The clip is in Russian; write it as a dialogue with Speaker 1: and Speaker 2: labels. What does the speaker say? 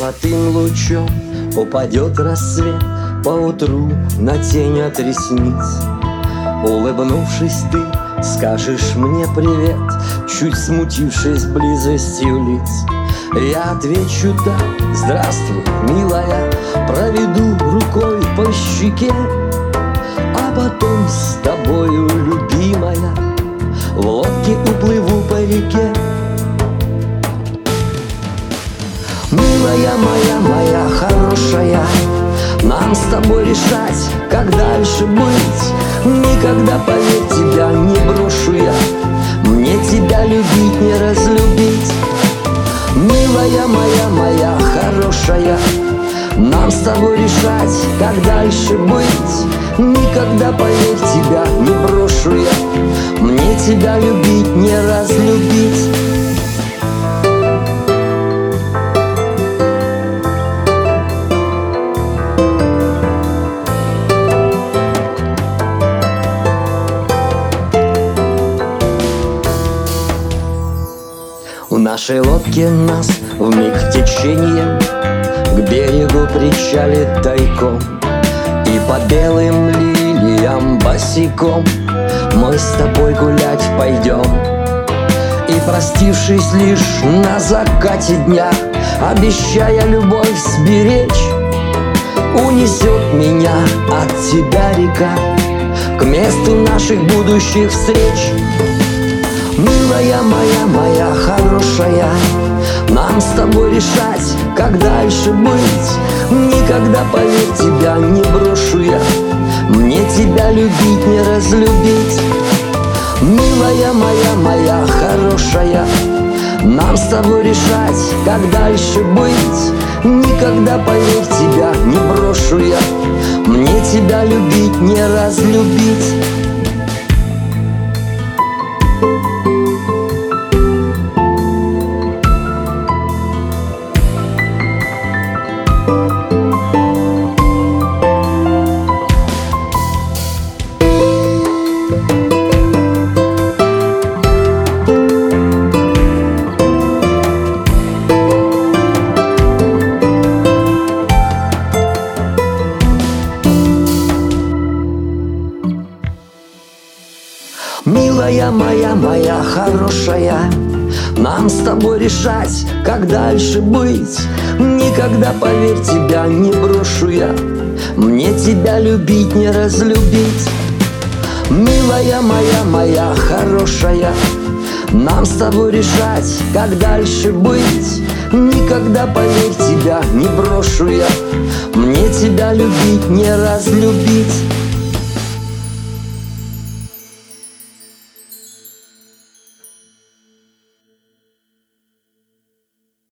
Speaker 1: Золотым лучом упадет рассвет поутру на тень от ресниц. Улыбнувшись, ты скажешь мне привет, чуть смутившись близостью лиц. Я отвечу так: здравствуй, милая, проведу рукой по щеке, а потом с тобою, любимая, в лодке уплыву по реке. Милая моя, моя хорошая, нам с тобой решать, как дальше быть. Никогда, поверь, тебя не брошу я, мне тебя любить, не разлюбить. Милая моя, моя хорошая, нам с тобой решать, как дальше быть. Никогда, поверь, тебя не брошу я, мне тебя любить, не разлюбить. В нашей лодке нас вмиг течением к берегу причалит тайком, и по белым лилиям босиком мы с тобой гулять пойдем. И простившись лишь на закате дня, обещая любовь сберечь, унесет меня от тебя река к месту наших будущих встреч. Милая моя, моя хорошая, нам с тобой решать, как дальше быть. Никогда, поверь, тебя не брошу я, мне тебя любить, не разлюбить. Милая моя, моя хорошая, нам с тобой решать, как дальше быть. Никогда, поверь, тебя не брошу я, мне тебя любить, не разлюбить. Милая моя, моя хорошая, нам с тобой решать, как дальше быть. Никогда, поверь, тебя не брошу я, мне тебя любить, не разлюбить. Милая моя, моя хорошая, нам с тобой решать, как дальше быть. Никогда, поверь, тебя не брошу я, мне тебя любить, не разлюбить.